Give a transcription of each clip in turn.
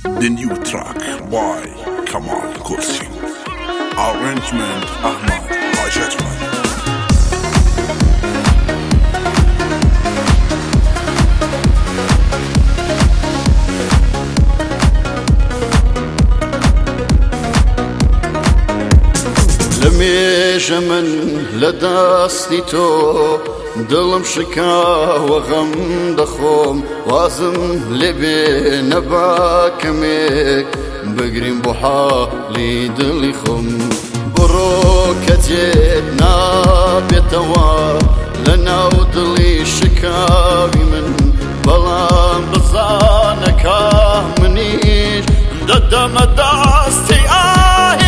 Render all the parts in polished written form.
The new track by Kamal Kursi. Arrangement Ahmad Hajatman. لميجة من لداستي تو دڵم شکاوە غەم دەخۆم وازم لێبێ نەباکەمێک بگرین بۆ حاڵی دڵی خۆم بڕۆ کە جێت نابێتەوە لە ناو دڵی شکاوی من بەڵام بزانە کام منیش دەدەمە دەستی ئاهی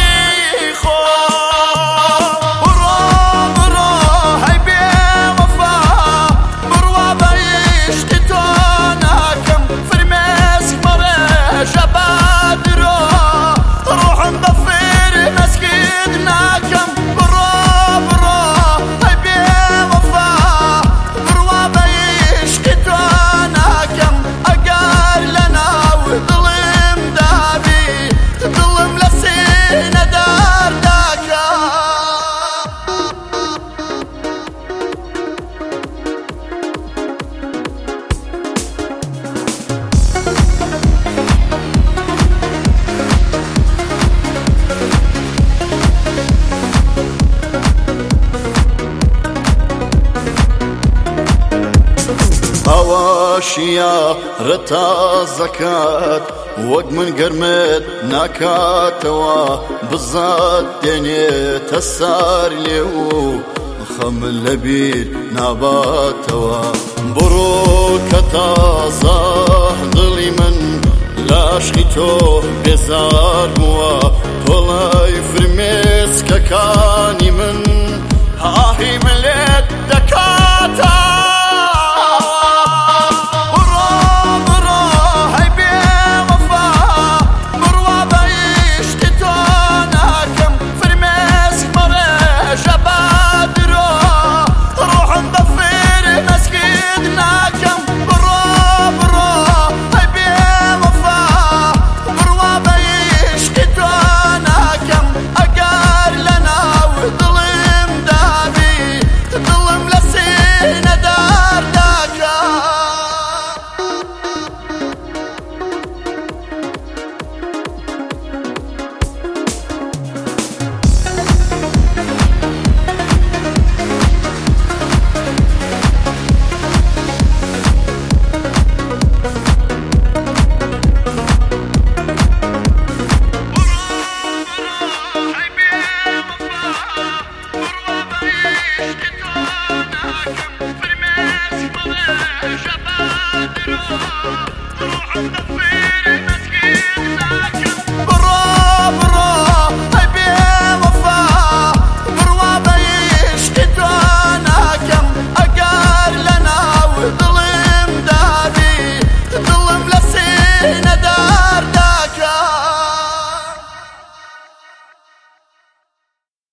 هەواشیە ڕەتازەکات وەک من گەرمت ناکاتەوە بزات دێنێتە سار لێ و خەمت لەبیر ناباتەوە بڕۆ کە تازە دڵی من لە عاشقی تۆ بێزار بووە تۆڵای فرمێسکەکانی من ئاهی من